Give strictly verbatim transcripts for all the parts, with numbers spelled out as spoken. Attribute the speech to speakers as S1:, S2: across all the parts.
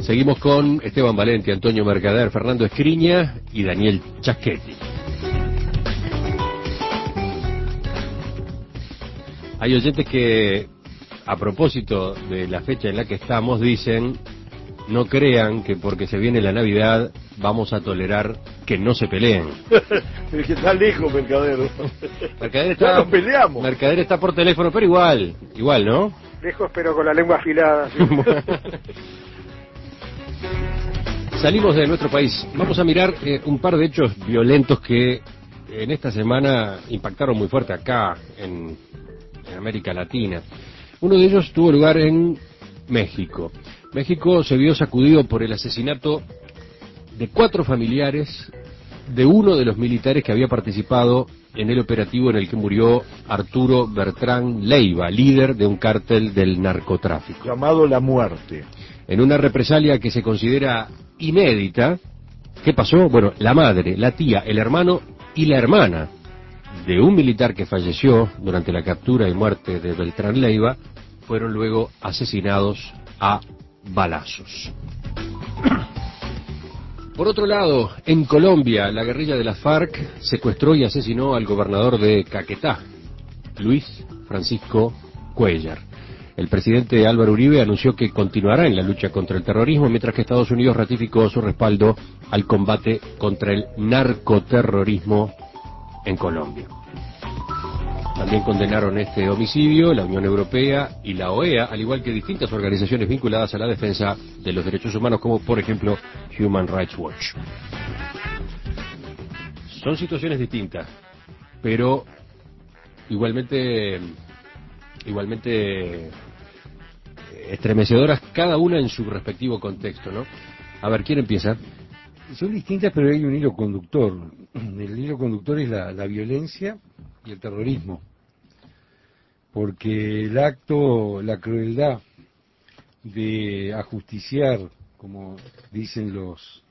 S1: Seguimos con Esteban Valenti, Antonio Mercader, Fernando Escriña y Daniel Chaschetti. Hay oyentes que, a propósito de la fecha en la que estamos, dicen: no crean que porque se viene la Navidad vamos a tolerar que no se peleen.
S2: Pero que está lejos, Mercader.
S1: Mercader está,
S2: ya nos peleamos.
S1: Mercader está por teléfono, pero igual, igual, ¿no?
S3: Lejos, pero con la lengua afilada. ¿Sí?
S1: Salimos de nuestro país. Vamos a mirar eh, un par de hechos violentos que en esta semana impactaron muy fuerte acá, en, en América Latina. Uno de ellos tuvo lugar en México. México se vio sacudido por el asesinato de cuatro familiares de uno de los militares que había participado en el operativo en el que murió Arturo Bertrán Leiva, líder de un cártel del narcotráfico.
S2: Llamado La Muerte.
S1: En una represalia que se considera inédita, ¿qué pasó? Bueno, la madre, la tía, el hermano y la hermana de un militar que falleció durante la captura y muerte de Beltrán Leiva fueron luego asesinados a balazos. Por otro lado, en Colombia, la guerrilla de las FARC secuestró y asesinó al gobernador de Caquetá, Luis Francisco Cuéllar. El presidente Álvaro Uribe anunció que continuará en la lucha contra el terrorismo, mientras que Estados Unidos ratificó su respaldo al combate contra el narcoterrorismo en Colombia. También condenaron este homicidio la Unión Europea y la O E A, al igual que distintas organizaciones vinculadas a la defensa de los derechos humanos, como por ejemplo Human Rights Watch. Son situaciones distintas, pero igualmente, igualmente estremecedoras, cada una en su respectivo contexto, ¿no? A ver, ¿quién empieza?
S4: Son distintas, pero hay un hilo conductor. El hilo conductor es la, la violencia y el terrorismo. Porque el acto, la crueldad de ajusticiar, como dicen los,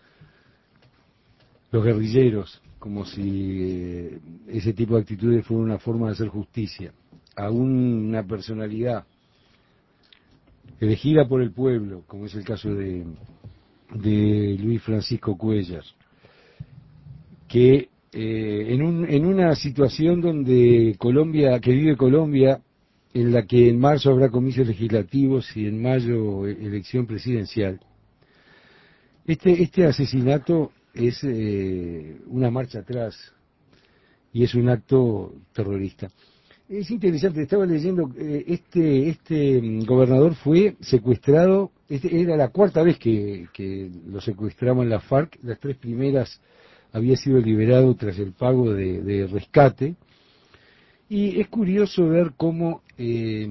S4: los guerrilleros, como si ese tipo de actitudes fuera una forma de hacer justicia, a una personalidad elegida por el pueblo, como es el caso de, de Luis Francisco Cuéllar, que eh, en, un, en una situación donde Colombia, que vive Colombia, en la que en marzo habrá comicios legislativos y en mayo elección presidencial, este, este asesinato es eh, una marcha atrás y es un acto terrorista. Es interesante, estaba leyendo, eh, este este gobernador fue secuestrado, este era la cuarta vez que, que lo secuestraban las FARC, las tres primeras había sido liberado tras el pago de, de rescate, y es curioso ver cómo eh,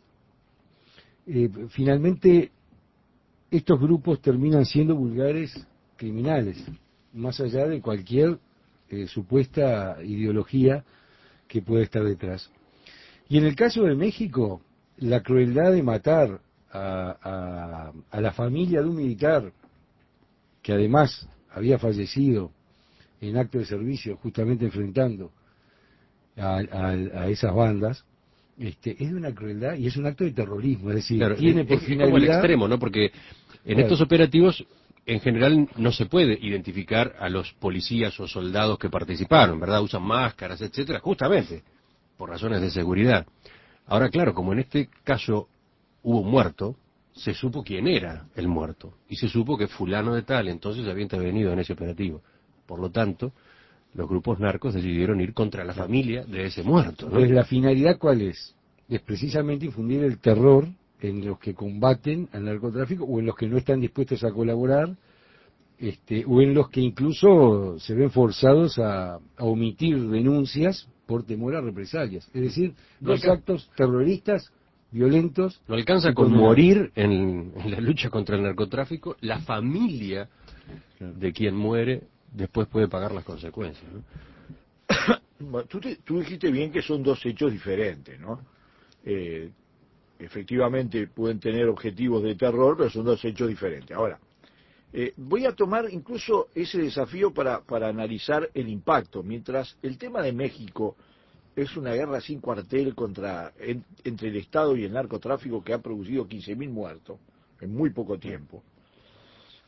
S4: eh, finalmente estos grupos terminan siendo vulgares criminales, más allá de cualquier eh, supuesta ideología que pueda estar detrás. Y en el caso de México, la crueldad de matar a, a, a la familia de un militar que además había fallecido en acto de servicio, justamente enfrentando a, a, a esas bandas, este, es de una crueldad y es un acto de terrorismo, es decir,
S1: Claro,
S4: tiene
S1: es,
S4: por
S1: es
S4: finalidad...
S1: como el extremo, ¿no? Porque en
S4: Claro.
S1: estos operativos, en general, no se puede identificar a los policías o soldados que participaron, ¿verdad? Usan máscaras, etcétera, justamente por razones de seguridad. Ahora, claro, como en este caso hubo un muerto, se supo quién era el muerto, y se supo que fulano de tal entonces había intervenido en ese operativo. Por lo tanto, los grupos narcos decidieron ir contra la familia de ese muerto, ¿no?
S4: Entonces, ¿la finalidad cuál es? Es precisamente infundir el terror en los que combaten al narcotráfico o en los que no están dispuestos a colaborar, este, o en los que incluso se ven forzados a, a omitir denuncias por temor a represalias. Es decir,
S1: No
S4: los
S1: alca-
S4: actos terroristas, violentos...
S1: No alcanza
S4: y
S1: con
S4: condenables.
S1: morir en, en la lucha contra el narcotráfico, la familia de quien muere después puede pagar las consecuencias, ¿no?
S2: Bueno, tú, te, tú dijiste bien que son dos hechos diferentes, ¿no? Eh, efectivamente pueden tener objetivos de terror, pero son dos hechos diferentes. Ahora, eh, voy a tomar incluso ese desafío para, para analizar el impacto. Mientras el tema de México es una guerra sin cuartel contra en, entre el Estado y el narcotráfico que ha producido quince mil muertos en muy poco tiempo.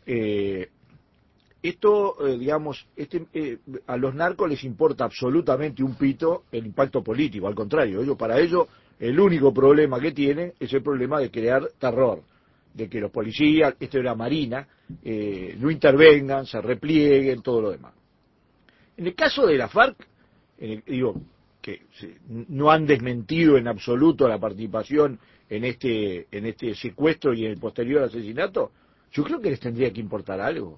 S2: Eh, esto, eh, digamos, este, eh, a los narcos les importa absolutamente un pito el impacto político, al contrario, ellos, para ellos el único problema que tienen es el problema de crear terror, de que los policías, esto de la Marina, eh, no intervengan, se replieguen, todo lo demás. En el caso de la FARC, en el, digo, que se, no han desmentido en absoluto la participación en este, en este secuestro y en el posterior asesinato, yo creo que les tendría que importar algo.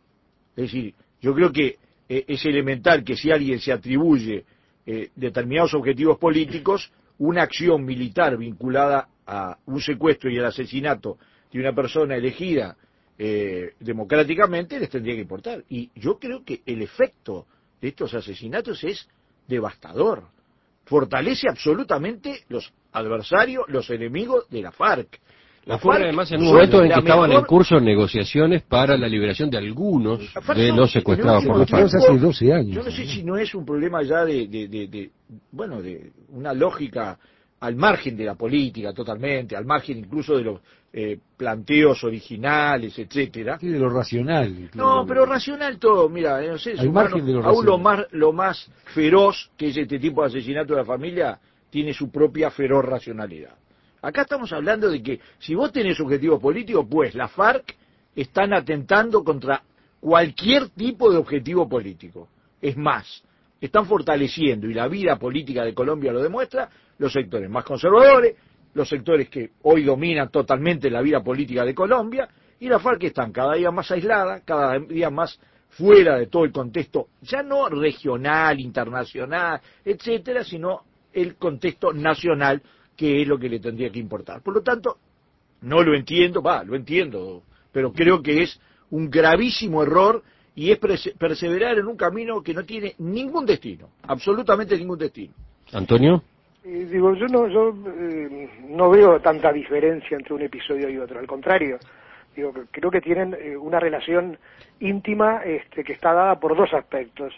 S2: Es decir, yo creo que eh, es elemental que si alguien se atribuye eh, determinados objetivos políticos, una acción militar vinculada a un secuestro y el asesinato de una persona elegida eh, democráticamente les tendría que importar. Y yo creo que el efecto de estos asesinatos es devastador. Fortalece absolutamente los adversarios, los enemigos de la FARC. La
S1: Ocurre
S2: FARC
S1: además en un
S2: son
S1: momento en
S2: la
S1: que estaban
S2: mejor-
S1: en curso negociaciones para la liberación de algunos
S2: La FARC
S1: de
S2: son,
S1: los secuestrados
S2: en el
S1: por la
S2: último
S1: FARC.
S4: Secuestrados hace doce años.
S2: Yo no sé
S4: ¿no?
S2: si no es un problema ya de, de, de, de, bueno, de una lógica al margen de la política totalmente, al margen incluso de los eh, planteos originales, etcétera.
S4: Sí, de lo racional. incluso.
S2: No, pero racional todo, mira, en los seres
S4: Al
S2: humanos,
S4: margen de lo
S2: aún lo
S4: racional.
S2: más, lo más feroz que es este tipo de asesinato de la familia, tiene su propia feroz racionalidad. Acá estamos hablando de que si vos tenés objetivos políticos, pues la FARC están atentando contra cualquier tipo de objetivo político. Es más, están fortaleciendo, y la vida política de Colombia lo demuestra, los sectores más conservadores, los sectores que hoy dominan totalmente la vida política de Colombia, y la FARC están cada día más aislada, cada día más fuera de todo el contexto, ya no regional, internacional, etcétera, sino el contexto nacional, que es lo que le tendría que importar. Por lo tanto, no lo entiendo, va, lo entiendo, pero creo que es un gravísimo error y es perse- perseverar en un camino que no tiene ningún destino, absolutamente ningún destino.
S1: Antonio.
S3: Eh, digo, yo no yo eh, no veo tanta diferencia entre un episodio y otro, al contrario, digo, que- creo que tienen eh, una relación íntima este, que está dada por dos aspectos.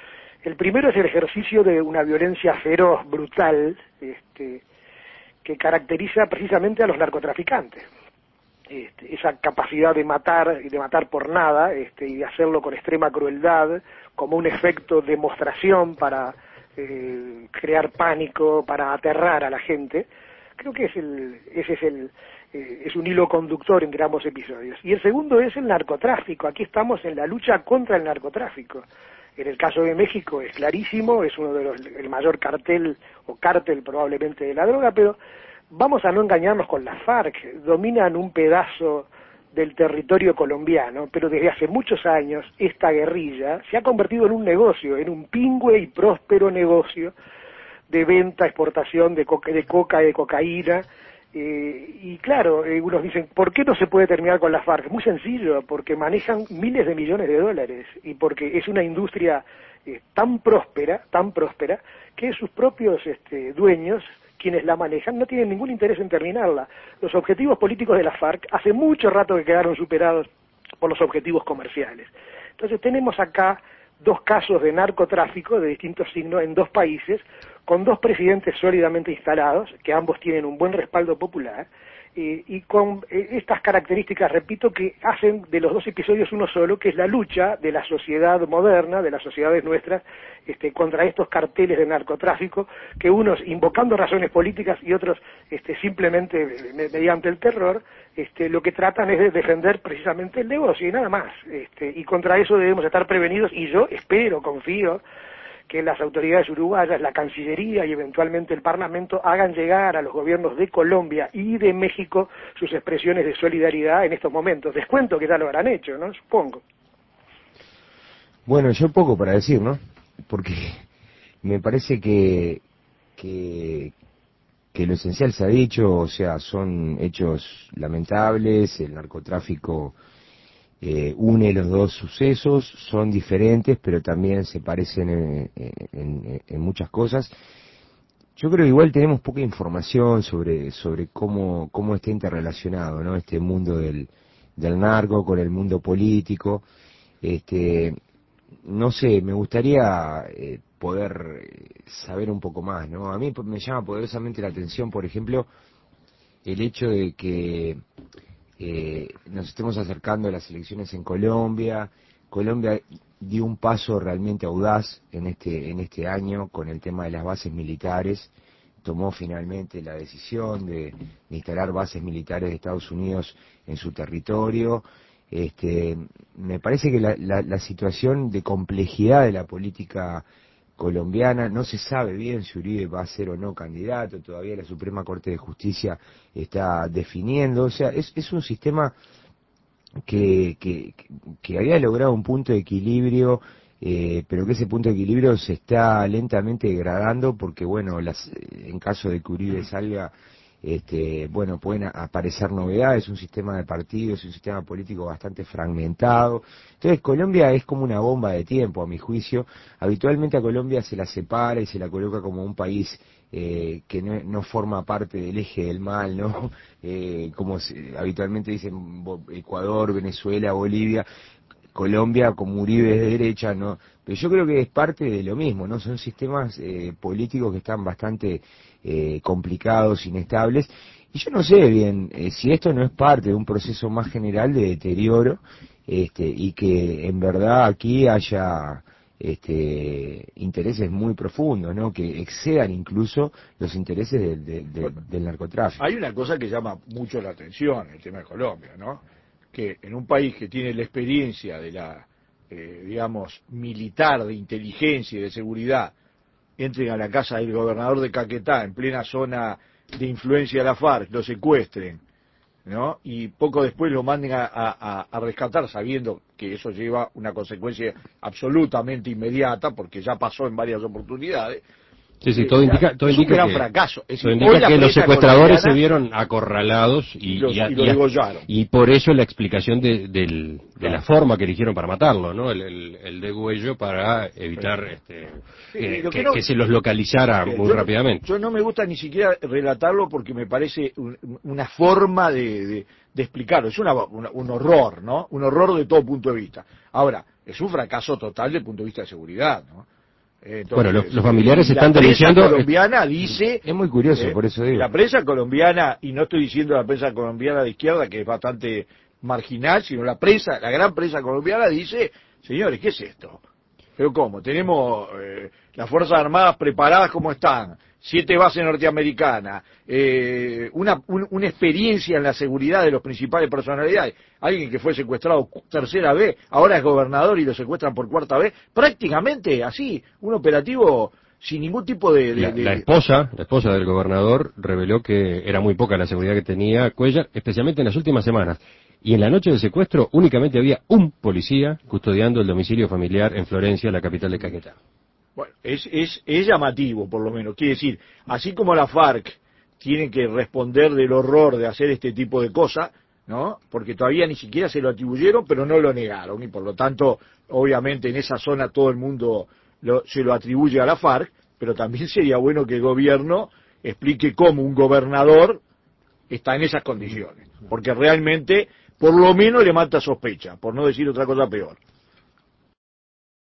S3: El primero es el ejercicio de una violencia feroz, brutal, este, que caracteriza precisamente a los narcotraficantes. Este, esa capacidad de matar y de matar por nada, este, y de hacerlo con extrema crueldad, como un efecto de demostración para eh, crear pánico, para aterrar a la gente. Creo que es el, ese es el eh, es un hilo conductor entre ambos episodios. Y el segundo es el narcotráfico. Aquí estamos en la lucha contra el narcotráfico. En el caso de México es clarísimo, es uno de los el mayor cartel o cártel probablemente de la droga, pero vamos a no engañarnos con las FARC, dominan un pedazo del territorio colombiano, pero desde hace muchos años esta guerrilla se ha convertido en un negocio, en un pingüe y próspero negocio de venta, exportación de coca, de coca, de cocaína, eh, y claro, eh, unos dicen, ¿por qué no se puede terminar con las FARC? Muy sencillo, porque manejan miles de millones de dólares y porque es una industria eh, tan próspera, tan próspera, que sus propios este, dueños, quienes la manejan, no tienen ningún interés en terminarla. Los objetivos políticos de la FARC hace mucho rato que quedaron superados por los objetivos comerciales. Entonces tenemos acá dos casos de narcotráfico de distintos signos en dos países, con dos presidentes sólidamente instalados, que ambos tienen un buen respaldo popular, eh, y con eh, estas características, repito, que hacen de los dos episodios uno solo, que es la lucha de la sociedad moderna, de las sociedades nuestras, este, contra estos carteles de narcotráfico, que unos invocando razones políticas y otros este, simplemente eh, mediante el terror, este, lo que tratan es de defender precisamente el negocio y nada más. Este, y contra eso debemos estar prevenidos, y yo espero, confío, que las autoridades uruguayas, la Cancillería y eventualmente el Parlamento hagan llegar a los gobiernos de Colombia y de México sus expresiones de solidaridad en estos momentos. Descuento que ya lo habrán hecho, ¿no? Supongo.
S5: Bueno, yo poco para decir, ¿no? Porque me parece que, que, que lo esencial se ha dicho, o sea, son hechos lamentables, el narcotráfico Eh, une los dos sucesos, son diferentes, pero también se parecen en, en, en muchas cosas. Yo creo que igual tenemos poca información sobre sobre cómo cómo está interrelacionado, ¿no? Este mundo del, del narco con el mundo político. Este, no sé, me gustaría eh, poder saber un poco más, ¿no? A mí me llama poderosamente la atención, por ejemplo, el hecho de que eh, nos estemos acercando a las elecciones en Colombia. Colombia dio un paso realmente audaz en este, en este año con el tema de las bases militares. Tomó finalmente la decisión de, de instalar bases militares de Estados Unidos en su territorio. Este, me parece que la, la, la situación de complejidad de la política colombiana, no se sabe bien si Uribe va a ser o no candidato, todavía la Suprema Corte de Justicia está definiendo, o sea, es, es un sistema que, que, que había logrado un punto de equilibrio, eh, pero que ese punto de equilibrio se está lentamente degradando porque, bueno, las, en caso de que Uribe salga, este, bueno, pueden aparecer novedades, un sistema de partidos, un sistema político bastante fragmentado. Entonces Colombia es como una bomba de tiempo, a mi juicio. Habitualmente a Colombia se la separa y se la coloca como un país eh, que no, no forma parte del eje del mal, ¿no? Eh, como se, habitualmente dicen Ecuador, Venezuela, Bolivia. Colombia como Uribe es de derecha, no, pero yo creo que es parte de lo mismo, ¿no? Son sistemas eh, políticos que están bastante eh, complicados, inestables, y yo no sé bien eh, si esto no es parte de un proceso más general de deterioro, este, y que en verdad aquí haya este, intereses muy profundos, ¿no? Que excedan incluso los intereses del, del, del, del narcotráfico.
S2: Hay una cosa que llama mucho la atención, el tema de Colombia, ¿no? Que en un país que tiene la experiencia de la, eh, digamos, militar, de inteligencia y de seguridad, entren a la casa del gobernador de Caquetá, en plena zona de influencia de la FARC, lo secuestren, ¿no? Y poco después lo manden a, a, a rescatar, sabiendo que eso lleva una consecuencia absolutamente inmediata, porque ya pasó en varias oportunidades.
S1: Sí, sí, todo indica, todo
S2: es
S1: indica
S2: un gran
S1: que,
S2: fracaso. Es
S1: todo
S2: decir,
S1: indica que los secuestradores se vieron acorralados y,
S2: y, los,
S1: y,
S2: y, lo degollaron.
S1: Y por eso la explicación de, del, de
S2: claro.
S1: la forma que eligieron para matarlo, ¿no? El, el, el degüello para evitar sí. este, sí, que, que, que, no, que se los localizara muy
S2: yo,
S1: rápidamente.
S2: Yo no me gusta ni siquiera relatarlo porque me parece un, una forma de, de, de explicarlo. Es una, una, un horror, ¿no? Un horror de todo punto de vista. Ahora, es un fracaso total desde el punto de vista de seguridad, ¿no? Entonces,
S1: bueno, los, los familiares están
S2: La
S1: denunciando.
S2: prensa colombiana dice.
S5: Es muy curioso,
S2: eh,
S5: por eso digo.
S2: La prensa colombiana, y no estoy diciendo la prensa colombiana de izquierda, que es bastante marginal, sino la prensa, la gran prensa colombiana dice: señores, ¿qué es esto? ¿Pero cómo? Tenemos eh, las Fuerzas Armadas preparadas como están, siete bases norteamericanas, eh, una, un, una experiencia en la seguridad de los principales personalidades, alguien que fue secuestrado tercera vez, ahora es gobernador y lo secuestran por cuarta vez, prácticamente así, un operativo sin ningún tipo de... de,
S1: la,
S2: de...
S1: la esposa, la esposa del gobernador reveló que era muy poca la seguridad que tenía Cuellar, especialmente en las últimas semanas. Y en la noche del secuestro únicamente había un policía custodiando el domicilio familiar en Florencia, la capital de Caquetá.
S2: Bueno, es, es, es llamativo, por lo menos. Quiere decir, así como la FARC tiene que responder del horror de hacer este tipo de cosas, ¿no? Porque todavía ni siquiera se lo atribuyeron, pero no lo negaron. Y por lo tanto, obviamente, en esa zona todo el mundo lo, se lo atribuye a la FARC, pero también sería bueno que el gobierno explique cómo un gobernador está en esas condiciones. Porque realmente, por lo menos, le mata sospecha, por no decir otra cosa peor.